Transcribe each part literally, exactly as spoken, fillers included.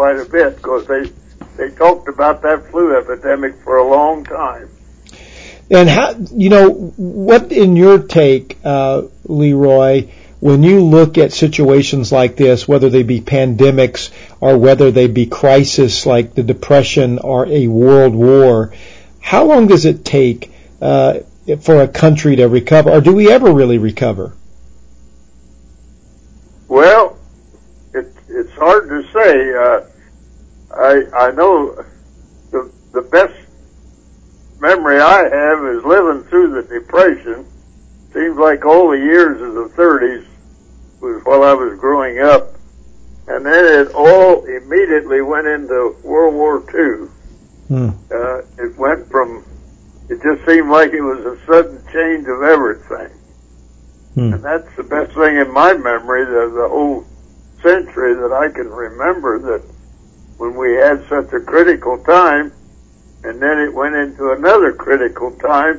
quite a bit because they they talked about that flu epidemic for a long time. And how, you know, what in your take, uh, Leroy, when you look at situations like this, whether they be pandemics or whether they be crisis like the Depression or a world war, how long does it take uh, for a country to recover, or do we ever really recover? Well, it, it's hard to say. Uh, I I know the the best memory I have is living through the Depression. Seems like all the years of the thirties was while I was growing up, and then it all immediately went into World War Two. Hmm. Uh, it went from, it just seemed like it was a sudden change of everything. Hmm. And that's the best thing in my memory, the, the whole century that I can remember, that when we had such a critical time, and then it went into another critical time,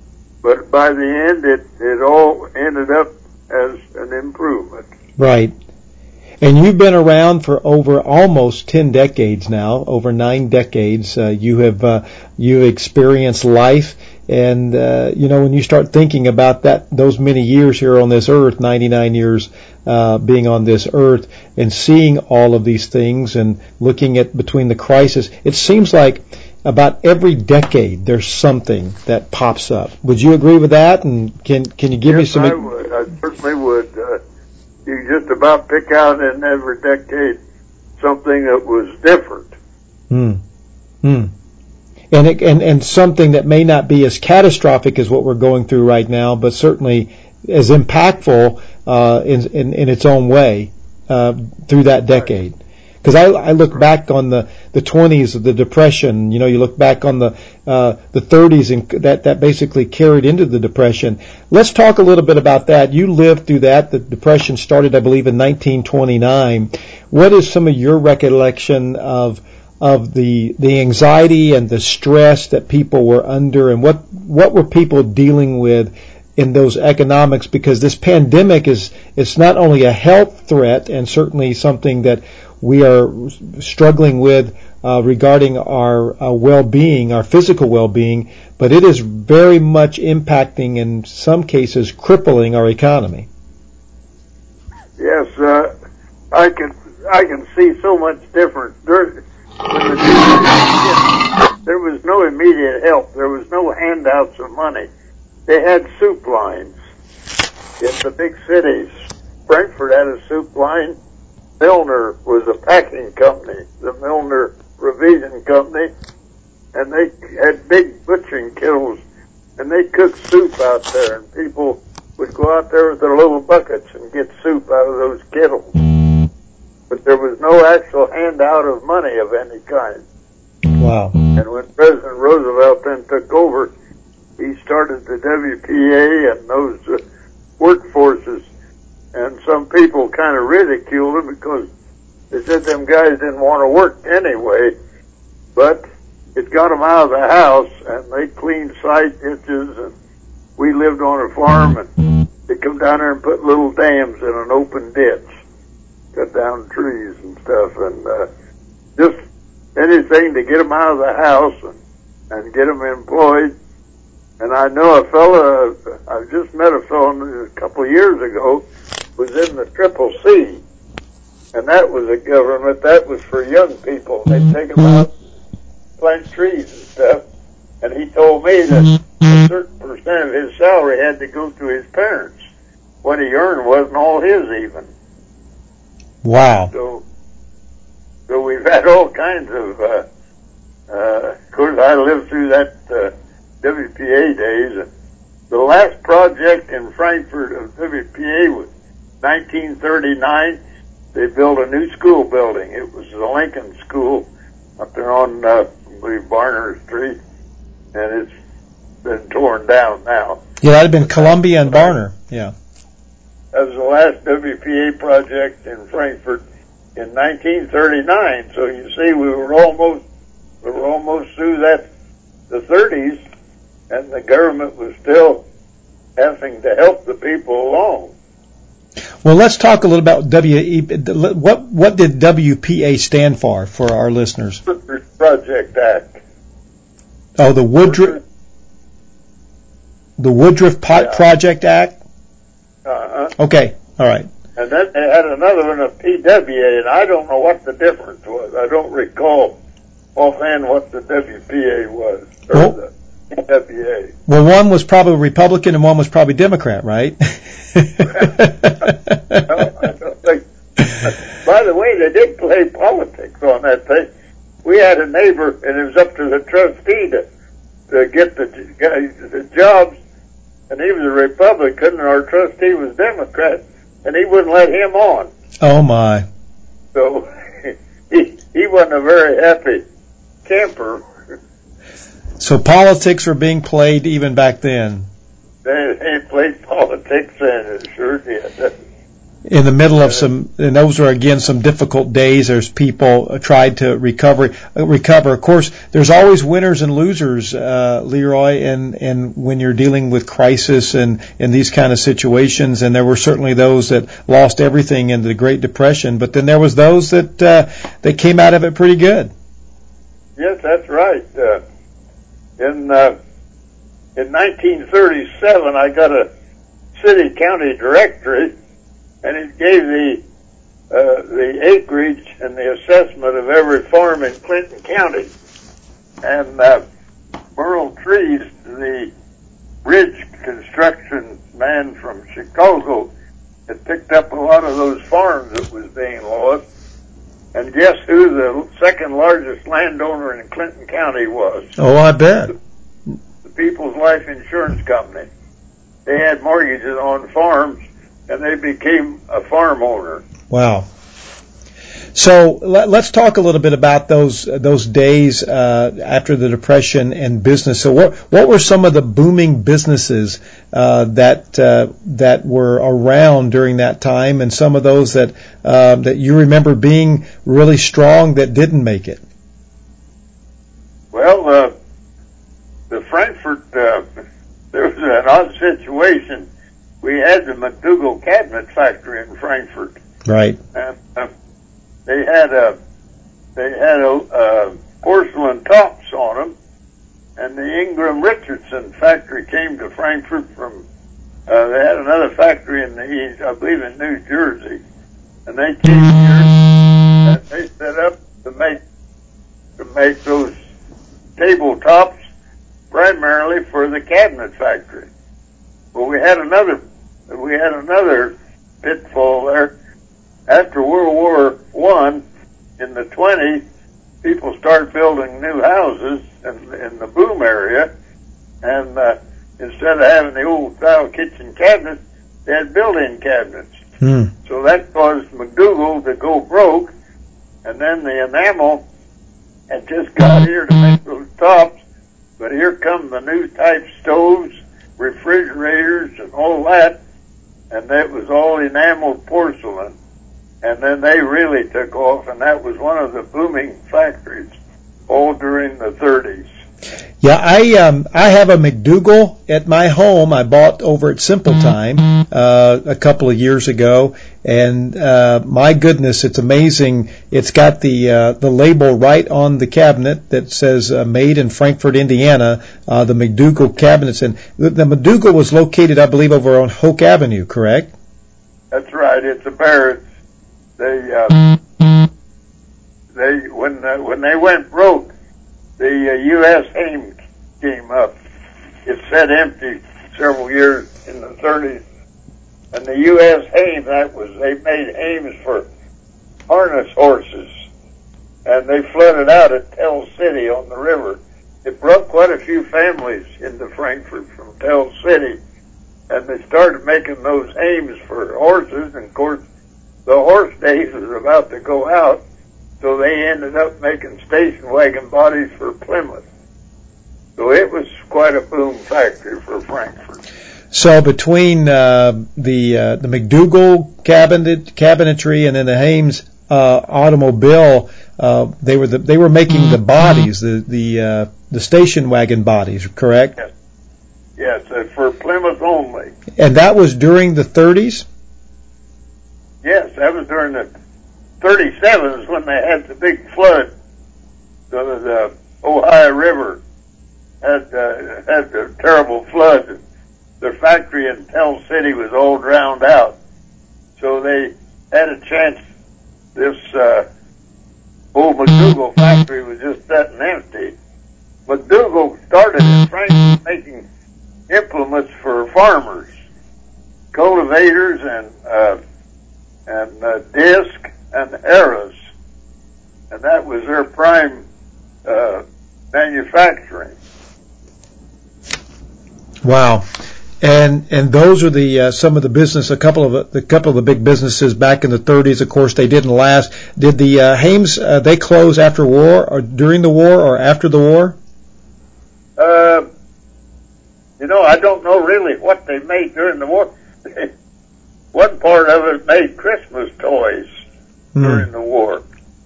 but by the end it, it all ended up as an improvement. Right. And you've been around for over almost ten decades now, over nine decades. Uh, you have uh, you experienced life, and uh, you know, when you start thinking about that, those many years here on this earth, ninety-nine years uh, being on this earth, and seeing all of these things, and looking at between the crisis, it seems like about every decade there's something that pops up. Would you agree with that? And can can you give yes, me some? I would. I certainly would. Uh, you just about pick out in every decade something that was different. Hmm. Hmm. And, it, and and something that may not be as catastrophic as what we're going through right now, but certainly as impactful uh, in, in in its own way uh, through that decade. Because I, I look back on the, the twenties of the Depression, you know, you look back on the uh, the thirties, and that, that basically carried into the Depression. Let's talk a little bit about that. You lived through that. The Depression started, I believe, in nineteen twenty-nine. What is some of your recollection of of the the anxiety and the stress that people were under, and what what were people dealing with in those economics? Because this pandemic is it's not only a health threat, and certainly something that we are struggling with uh, regarding our uh, well-being, our physical well-being, but it is very much impacting, in some cases, crippling our economy. Yes, uh, I can I can see so much difference. There, when the, there was no immediate help. There was no handouts of money. They had soup lines in the big cities. Frankfurt had a soup line. Milner was a packing company, the Milner Revision Company, and they had big butchering kettles, and they cooked soup out there, and people would go out there with their little buckets and get soup out of those kettles. But there was no actual handout of money of any kind. Wow. And when President Roosevelt then took over, he started the W P A and those uh, workforces. And some people kind of ridiculed him because they said them guys didn't want to work anyway. But it got them out of the house, and they cleaned side ditches, and we lived on a farm, and they come down there and put little dams in an open ditch, cut down trees and stuff, and uh, just anything to get them out of the house and, and get them employed. And I know a fella, I just met a fellow a couple of years ago, was in the Triple C, and that was a government that was for young people. They'd take them out, plant trees and stuff, and he told me that a certain percent of his salary had to go to his parents. What he earned wasn't all his even. Wow. So, so we've had all kinds of, uh, uh, of course I lived through that, uh, W P A days, and the last project in Frankfurt of W P A was nineteen thirty-nine. They built a new school building. It was the Lincoln School up there on, uh, I believe, Barner Street, and it's been torn down now. Yeah, that'd have been Columbia and Barner. Yeah. That was the last W P A project in Frankfurt in nineteen thirty-nine. So you see, we were almost we were almost through that the thirties, and the government was still having to help the people along. Well, let's talk a little about W E. What what did W P A stand for for our listeners? Woodruff Project Act. Oh, the Woodruff the Woodruff po- yeah. Project Act. Uh-huh. Okay, all right. And then they had another one, a P W A, and I don't know what the difference was. I don't recall offhand what the W P A was, or well, the P W A. Well, one was probably Republican and one was probably Democrat, right? No, I don't think. By the way, they did play politics on that thing. We had a neighbor, and it was up to the trustee to, to get the, the jobs, and he was a Republican, and our trustee was Democrat, and he wouldn't let him on. Oh, my. So he, he wasn't a very happy camper. So politics were being played even back then. They, they played politics, and it sure did. In the middle of some, and those were again some difficult days as people tried to recover. Recover. Of course, there's always winners and losers, uh, Leroy, and and when you're dealing with crisis and in these kind of situations. And there were certainly those that lost everything in the Great Depression, but then there was those that uh, that came out of it pretty good. Yes, that's right. Uh, in uh, in nineteen thirty-seven, I got a city county directory. And it gave the uh, the acreage and the assessment of every farm in Clinton County. And uh, Burl Trees, the bridge construction man from Chicago, had picked up a lot of those farms that was being lost. And guess who the second largest landowner in Clinton County was? Oh, I bet. The People's Life Insurance Company. They had mortgages on farms, and they became a farm owner. Wow. So let, let's talk a little bit about those those days uh, after the Depression and business. So what what were some of the booming businesses uh, that uh, that were around during that time, and some of those that uh, that you remember being really strong that didn't make it? Well, uh, the Frankfurt uh, there was an odd situation. We had the McDougall Cabinet Factory in Frankfurt. Right. And uh, they had a they had a uh, porcelain tops on them, and the Ingram Richardson factory came to Frankfurt from. Uh, they had another factory in the east, I believe, in New Jersey, and they came here and they set up to make to make those tabletops primarily for the cabinet factory. Well, we had another. We had another pitfall there. After World War One, in the twenties, people started building new houses in, in the boom area, and uh, instead of having the old-style kitchen cabinets, they had built-in cabinets. Hmm. So that caused McDougall to go broke, and then the enamel had just got here to make those tops, but here come the new type stoves, refrigerators, and all that, and that was all enameled porcelain. And then they really took off, and that was one of the booming factories all during the thirties. Yeah, I um I have a McDougall at my home. I bought over at Simple Time uh, a couple of years ago, and uh, my goodness, it's amazing. It's got the uh, the label right on the cabinet that says uh, "Made in Frankfurt, Indiana." Uh, the McDougall cabinets, and the, the McDougall was located, I believe, over on Hoke Avenue. Correct? That's right. It's a Barrett. They uh, they when uh, when they went broke, the uh, U S Hames came up. It sat empty several years in the thirties, and the U S Hames, that was, they made Hames for harness horses, and they flooded out at Tell City on the river. It brought quite a few families into Frankfurt from Tell City, and they started making those Hames for horses, and of course the horse days was about to go out, so they ended up making station wagon bodies for Plymouth. So it was quite a boom factory for Frankfurt. So between uh, the uh, the McDougall cabinet cabinetry and then the Hames uh, automobile, uh, they were the, they were making the bodies, the the uh, the station wagon bodies, correct? Yes, yes, uh, for Plymouth only. And that was during the thirties? Yes, that was during the thirty-sevens when they had the big flood. So the Ohio River had uh, had a terrible flood. Their factory in Tell City was all drowned out. So they had a chance. This uh, old McDougall factory was just sitting empty. McDougall started in Franklin making implements for farmers, cultivators and uh, and uh, disc and arrows, and that was their prime uh, manufacturing. Wow. And and those are the uh, some of the business. A couple of the couple of the big businesses back in the thirties. Of course, they didn't last. Did the uh, Hames uh, they close after war, or during the war, or after the war? Uh, you know, I don't know really what they made during the war. One part of it made Christmas toys hmm. during the war.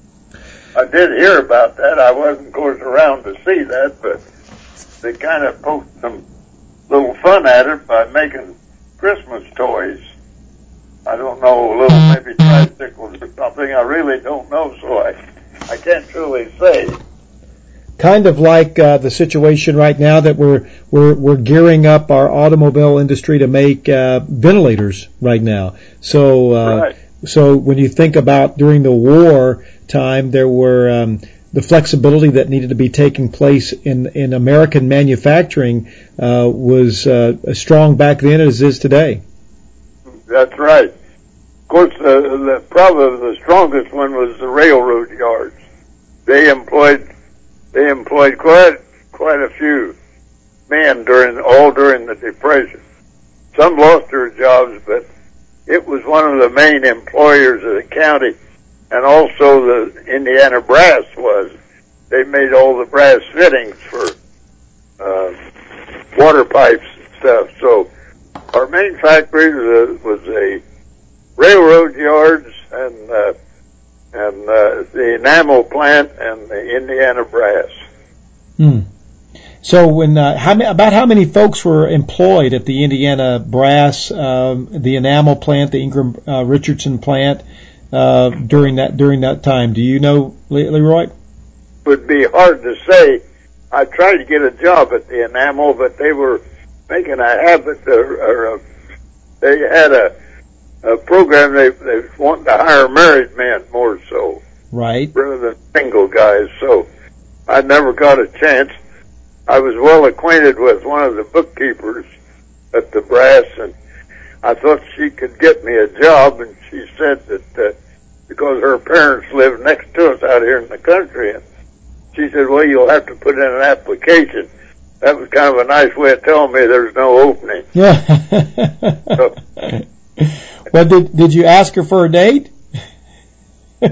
I did hear about that. I wasn't, of course, around to see that, but they kind of poked some little fun at it by making Christmas toys. I don't know, a little maybe tricycles or something. I really don't know, so I I can't truly say. Kind of like uh, the situation right now that we're we're we're gearing up our automobile industry to make uh, ventilators right now. So uh, right. so when you think about during the war time, there were um, the flexibility that needed to be taking place in in American manufacturing uh, was uh, as strong back then as it is today. That's right. Of course, uh, the, probably the strongest one was the railroad yards. They employed they employed quite quite a few men during all during the Depression. Some lost their jobs, but it was one of the main employers of the county. And also the Indiana Brass was. They made all the brass fittings for uh, water pipes and stuff. So our main factory was a, was a railroad yards and uh, and uh, the enamel plant and the Indiana Brass. Hmm. So when uh, how many, about how many folks were employed at the Indiana Brass, um, the enamel plant, the Ingram uh, Richardson plant? Uh, during that during that time, do you know, Leroy? Would be hard to say. I tried to get a job at the enamel, but they were making a habit, or, or a, they had a, a program. They they wanted to hire married men more so, right, rather than single guys. So I never got a chance. I was well acquainted with one of the bookkeepers at the Brass, and I thought she could get me a job, and she said that uh, because her parents lived next to us out here in the country, and she said, well, you'll have to put in an application. That was kind of a nice way of telling me there's no opening. Yeah. So, well, did did you ask her for a date? no,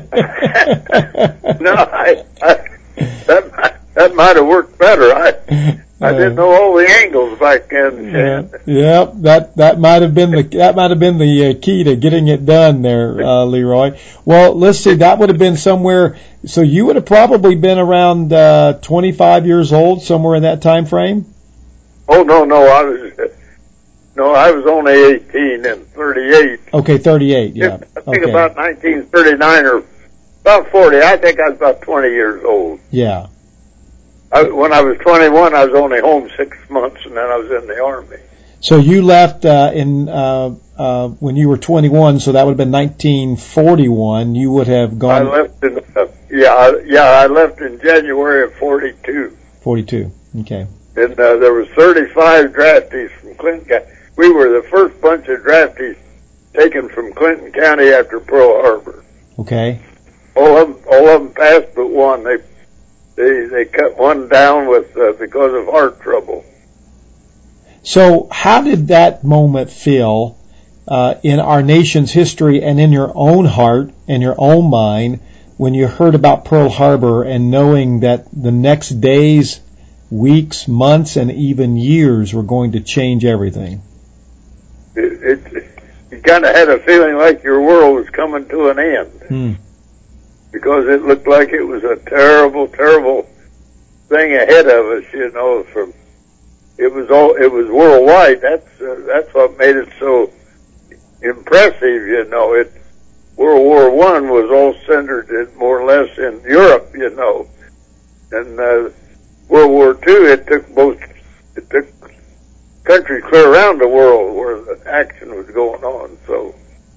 I, I that might, that might have worked better. I I didn't know all the angles back then. Yeah, yeah, that that might have been the that might have been the uh, key to getting it done there, uh, Leroy. Well, let's see, that would have been somewhere. So you would have probably been around uh, twenty-five years old, somewhere in that time frame. Oh no, no, I was no, I was only eighteen and thirty-eight. Okay, thirty-eight. Yeah, I think okay. About nineteen thirty-nine or about forty. I think I was about twenty years old. Yeah. I, when I was twenty-one, I was only home six months, and then I was in the Army. So you left uh, in uh, uh, when you were twenty-one, so that would have been nineteen forty-one. You would have gone. I left in uh, yeah, I, yeah, I left in January of forty-two. forty-two. Okay. And uh, there was thirty-five draftees from Clinton. We were the first bunch of draftees taken from Clinton County after Pearl Harbor. Okay. All of them, all of them passed, but one. They They they cut one down with uh, because of heart trouble. So how did that moment feel uh, in our nation's history and in your own heart and your own mind when you heard about Pearl Harbor and knowing that the next days, weeks, months, and even years were going to change everything? It, it, you kind of had a feeling like your world was coming to an end. Hmm. Because it looked like it was a terrible, terrible thing ahead of us, you know. From it was all it was worldwide. That's uh, that's what made it so impressive, you know. It World War One was all centered in more or less in Europe, you know, and uh, World War Two it took most it took countries clear around the world where the action was going on. So,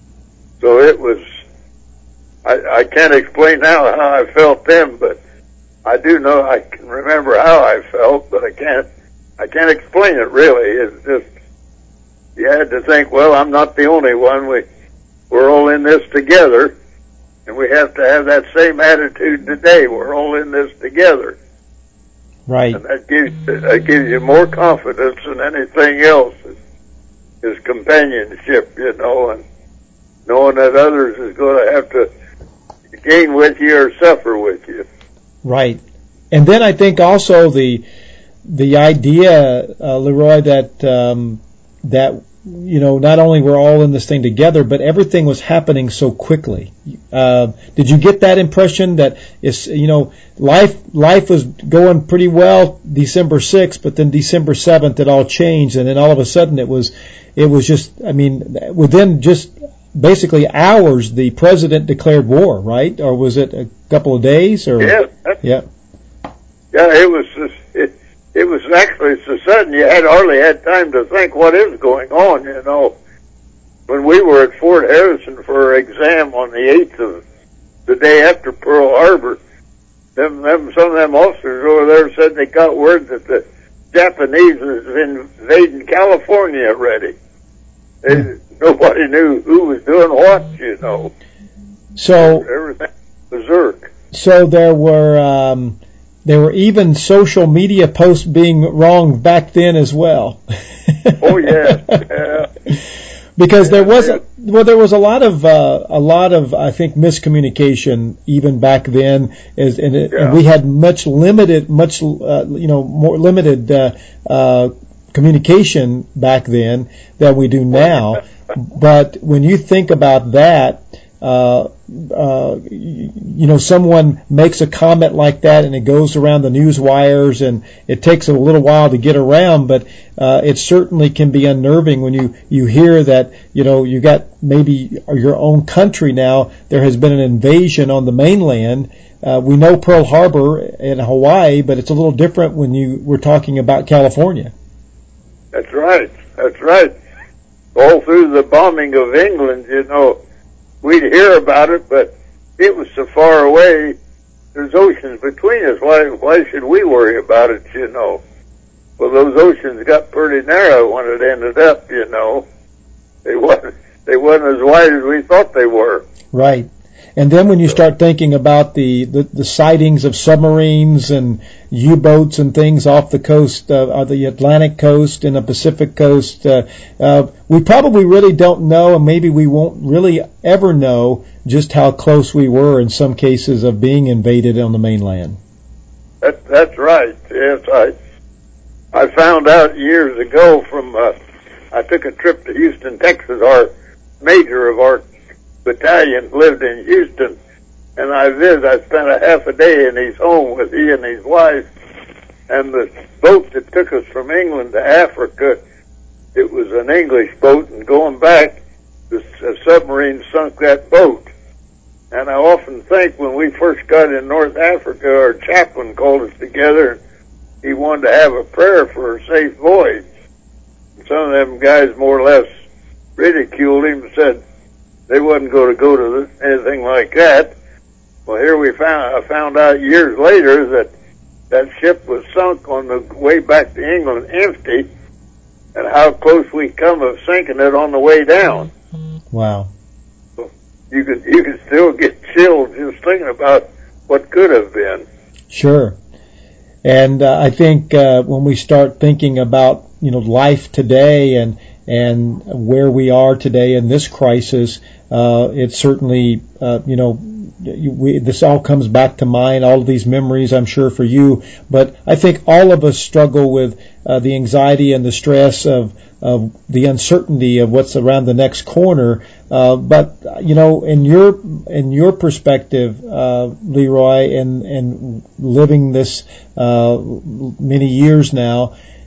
so it was. I, I can't explain now how I felt then, but I do know I can remember how I felt, but I can't. I can't explain it really. It's just you had to think. Well, I'm not the only one. We we're all in this together, and we have to have that same attitude today. We're all in this together. Right. And that gives that gives you more confidence than anything else. Is, is companionship, you know, and knowing that others is going to have to gain with you or suffer with you. Right. And then I think also the the idea, uh, Leroy, that um, that you know not only we're all in this thing together, but everything was happening so quickly. Uh, did you get that impression that it's you know life life was going pretty well December sixth, but then December seventh it all changed, and then all of a sudden it was it was just I mean within just basically hours the president declared war, right? Or was it a couple of days? Or yeah, yeah, yeah. It was it, it was actually so sudden you had hardly had time to think what is going on. You know, when we were at Fort Harrison for our exam on the eighth of the day after Pearl Harbor, them them some of them officers over there said they got word that the Japanese was invading California already. They, nobody knew who was doing what, you know. So everything berserk. So there were um, there were even social media posts being wrong back then as well. Oh yeah, yeah. Because yeah, there was yeah. well, there was a lot of uh, a lot of I think miscommunication even back then, as, and, it, yeah. and we had much limited, much uh, you know more limited uh, uh, communication back then than we do now. But when you think about that, uh, uh, you know, someone makes a comment like that and it goes around the news wires and it takes a little while to get around, but uh, it certainly can be unnerving when you, you hear that, you know, you got maybe your own country now, there has been an invasion on the mainland. Uh, we know Pearl Harbor in Hawaii, but it's a little different when you were talking about California. That's right. That's right. All through the bombing of England, you know, we'd hear about it, but it was so far away. There's oceans between us. Why, why should we worry about it, you know? Well, those oceans got pretty narrow when it ended up, you know. They wasn't, they wasn't as wide as we thought they were. Right. And then when you start thinking about the, the, the sightings of submarines and U-boats and things off the coast, uh, the Atlantic coast and the Pacific coast, uh, uh, we probably really don't know, and maybe we won't really ever know just how close we were in some cases of being invaded on the mainland. That, that's right. Yes, I I found out years ago from uh, I took a trip to Houston, Texas. Our major of our battalion lived in Houston, and I visited. I spent a half a day in his home with he and his wife, and the boat that took us from England to Africa, it was an English boat, and going back, the a submarine sunk that boat. And I often think when we first got in North Africa, our chaplain called us together. He wanted to have a prayer for a safe voyage. And some of them guys more or less ridiculed him and said they wasn't going to go to this, anything like that. Well, here we found, I found out years later that that ship was sunk on the way back to England empty, and how close we come of sinking it on the way down. Wow. So you could, you could still get chilled just thinking about what could have been. Sure. And uh, I think uh, when we start thinking about, you know, life today and and where we are today in this crisis, uh, it certainly, uh, you know, we, this all comes back to mind, all of these memories, I'm sure, for you. But I think all of us struggle with uh, the anxiety and the stress of, of the uncertainty of what's around the next corner. Uh, but, you know, in your in your perspective, uh, Leroy, and, and living this uh, many years now,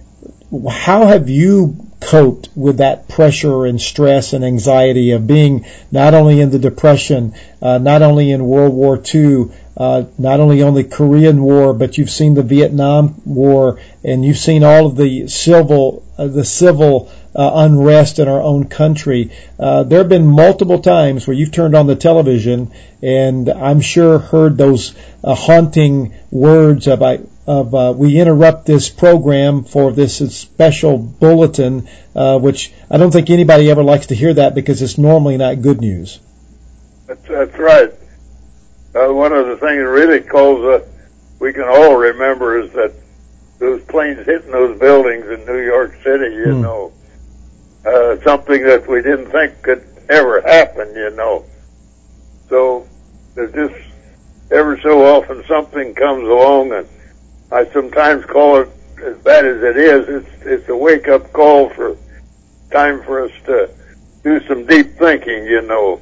how have you coped with that pressure and stress and anxiety of being not only in the Depression, uh, not only in World War Two, uh, not only on the Korean War, but you've seen the Vietnam War, and you've seen all of the civil, uh, the civil uh, unrest in our own country. Uh, there have been multiple times where you've turned on the television, and I'm sure heard those uh, haunting words of, I, of uh, we interrupt this program for this special bulletin, uh, which I don't think anybody ever likes to hear that because it's normally not good news. That's, that's right. Uh, one of the things that really calls uh, we can all remember is that those planes hitting those buildings in New York City, you mm. know, uh, something that we didn't think could ever happen, you know. So there's just ever so often something comes along, and I sometimes call it, as bad as it is, it's, it's a wake-up call for time for us to do some deep thinking, you know.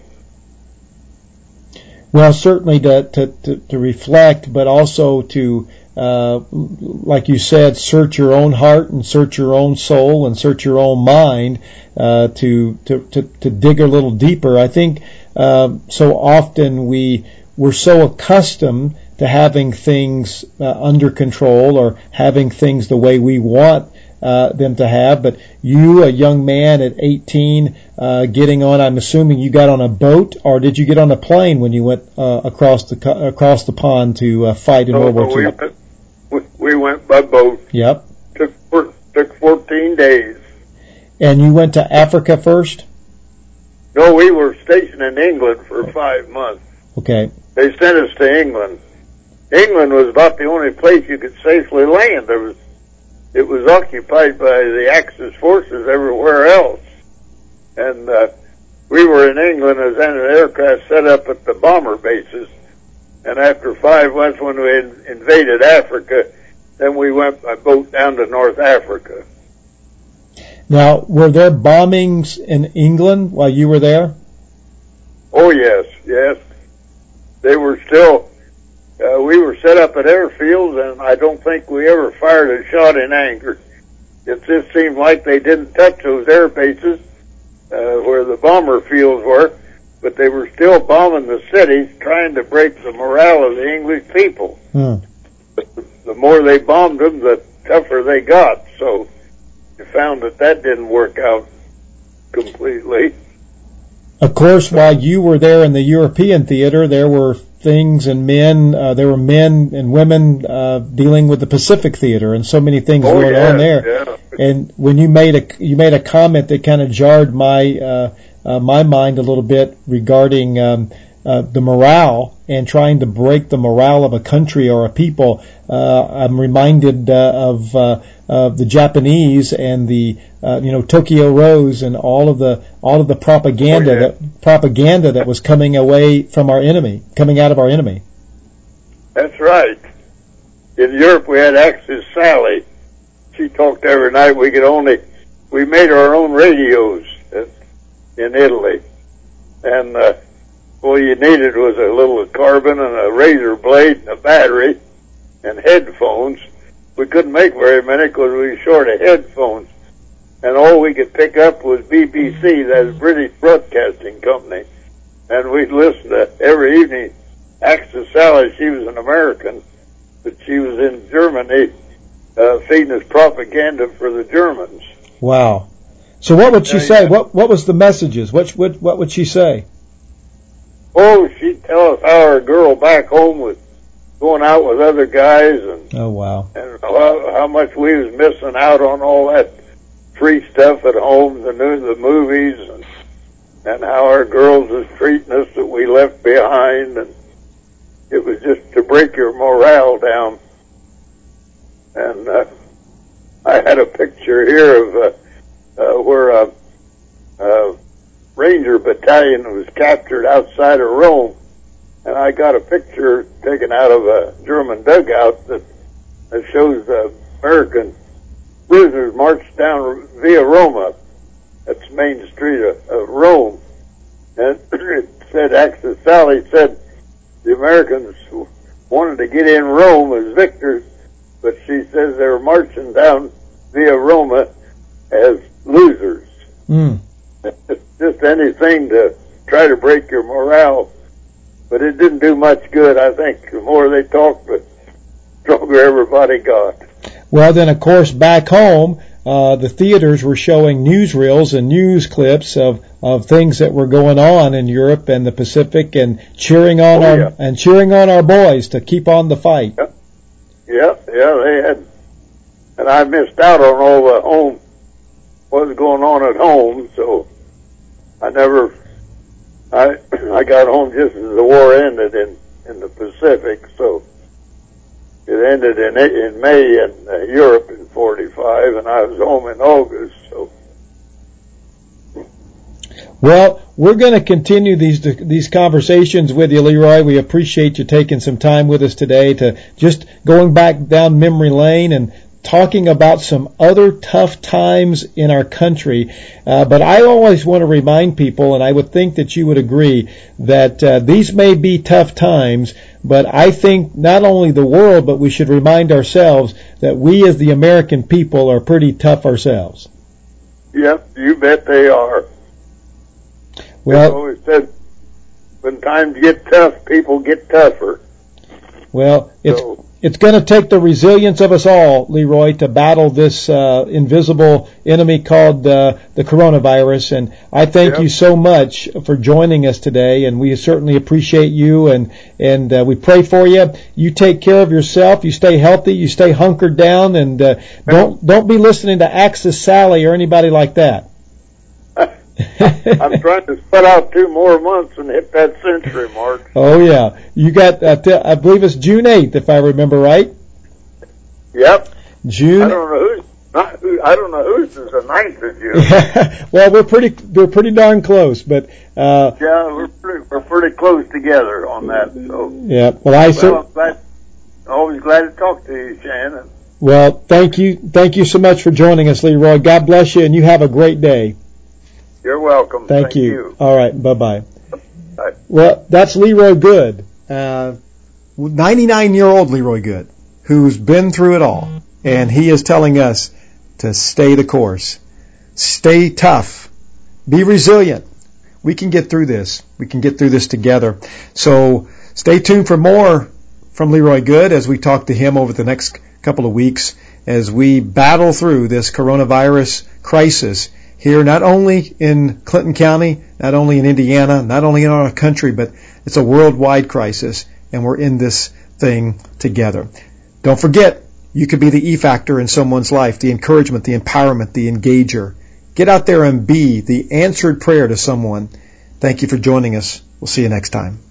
Well, certainly to, to, to, to reflect, but also to, uh, like you said, search your own heart and search your own soul and search your own mind, uh, to, to, to, to dig a little deeper. I think, uh, so often we, we're so accustomed to having things uh, under control or having things the way we want uh, them to have. But you, a young man at eighteen, uh, getting on, I'm assuming you got on a boat, or did you get on a plane when you went uh, across the across the pond to uh, fight in no, World War no, Two? We, we went by boat. Yep. Took took fourteen days. And you went to Africa first? No, we were stationed in England for five months. Okay. They sent us to England. England was about the only place you could safely land. There was, it was occupied by the Axis forces everywhere else. And uh, we were in England as an aircraft set up at the bomber bases. And after five months, when we had invaded Africa, then we went by boat down to North Africa. Now, were there bombings in England while you were there? Oh, yes, yes. They were still... Uh, we were set up at airfields, and I don't think we ever fired a shot in anger. It just seemed like they didn't touch those air bases uh, where the bomber fields were, but they were still bombing the cities, trying to break the morale of the English people. Hmm. But the, the more they bombed them, the tougher they got. So you found that that didn't work out completely. Of course, while you were there in the European theater, there were things and men, uh, there were men and women uh, dealing with the Pacific theater, and so many things oh, going yeah, on there. Yeah. And when you made a you made a comment that kind of jarred my uh, uh, my mind a little bit regarding um, uh, the morale and trying to break the morale of a country or a people. Uh, I'm reminded uh, of uh, of the Japanese and the uh, you know Tokyo Rose and all of the all of the propaganda oh, yeah. that propaganda that was coming away from our enemy, coming out of our enemy. That's right. In Europe, we had Axis Sally. She talked every night. We could only we made our own radios in, in Italy, and uh, all you needed was a little carbon and a razor blade and a battery and headphones. We couldn't make very many because we were short of headphones. And all we could pick up was B B C, that's British Broadcasting Company. And we'd listen to every evening. Axis Sally, she was an American, but she was in Germany uh, feeding us propaganda for the Germans. Wow. So what would she say? What what was the messages? What, what, what would she say? Oh, she'd tell us how her girl back home was going out with other guys, and oh wow, and how, how much we was missing out on all that free stuff at home, the new the movies, and and how our girls was treating us that we left behind, and it was just to break your morale down. And uh, I had a picture here of uh, uh, where a, a Ranger battalion was captured outside of Rome. And I got a picture taken out of a German dugout that, that shows the American prisoners marched down via Roma. That's Main Street of, of Rome. And it said, Axis Sally said the Americans wanted to get in Rome as victors, but she says they were marching down via Roma as losers. Mm. Just anything to try to break your morale. But it didn't do much good. I think the more they talked, the stronger everybody got. Well, then, of course, back home, uh, the theaters were showing newsreels and news clips of, of things that were going on in Europe and the Pacific, and cheering on oh, our yeah. and cheering on our boys to keep on the fight. Yep. Yeah, yeah, they had, and I missed out on all the home, what was going on at home, so I never, I I got home just as the war ended in, in the Pacific, so it ended in in May in uh, Europe in forty-five, and I was home in August, so. Well, we're going to continue these these conversations with you, Leroy. We appreciate you taking some time with us today to just going back down memory lane and talking about some other tough times in our country. Uh, but I always want to remind people, and I would think that you would agree, that uh, these may be tough times, but I think not only the world, but we should remind ourselves that we as the American people are pretty tough ourselves. Yep, you bet they are. Well, I've always said, when times get tough, people get tougher. Well, it's so, it's going to take the resilience of us all, Leroy, to battle this uh, invisible enemy called uh, the coronavirus. And I thank yep. you so much for joining us today, and we certainly appreciate you, and and uh, we pray for you. You take care of yourself. You stay healthy. You stay hunkered down, and uh, don't don't be listening to Axis Sally or anybody like that. I'm trying to spread out two more months and hit that century mark. Oh yeah, you got. Uh, t- I believe it's June eighth, if I remember right. Yep. June. I don't know who's. Not, who, I don't know whose is the ninth of June. Well, we're pretty. We're pretty darn close, but. Uh, yeah, we're pretty. We're pretty close together on that. So. Yeah. Well, I. Well, I'm glad, always glad to talk to you, Shannon. Well, thank you. Thank you so much for joining us, Leroy. God bless you, and you have a great day. You're welcome. Thank, Thank you. you. All right. Bye-bye. Bye. Well, that's Leroy Good. Uh, ninety-nine-year-old Leroy Good, who's been through it all. And he is telling us to stay the course. Stay tough. Be resilient. We can get through this. We can get through this together. So stay tuned for more from Leroy Good as we talk to him over the next couple of weeks as we battle through this coronavirus crisis here, not only in Clinton County, not only in Indiana, not only in our country, but it's a worldwide crisis, and we're in this thing together. Don't forget, you could be the E-factor in someone's life, the encouragement, the empowerment, the engager. Get out there and be the answered prayer to someone. Thank you for joining us. We'll see you next time.